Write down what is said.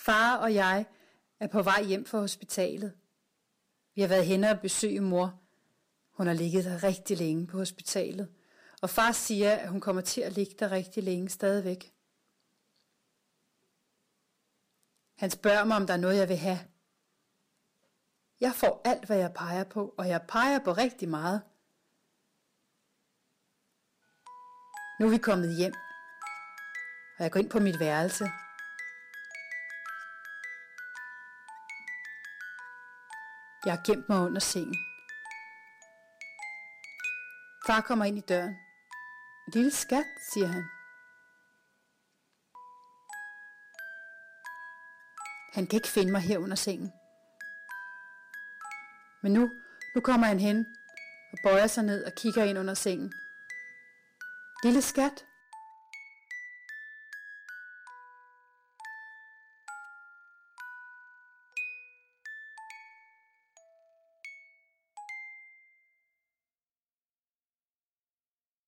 Far og jeg er på vej hjem fra hospitalet. Vi har været henne og besøge mor. Hun har ligget der rigtig længe på hospitalet, og far siger, at hun kommer til at ligge der rigtig længe stadigvæk. Han spørger mig, om der er noget, jeg vil have. Jeg får alt, hvad jeg peger på, og jeg peger på rigtig meget. Nu er vi kommet hjem, og jeg går ind på mit værelse. Jeg har gemt mig under sengen. Far kommer ind i døren. Lille skat, siger han. Han kan ikke finde mig her under sengen. Men nu kommer han hen og bøjer sig ned og kigger ind under sengen. Lille skat,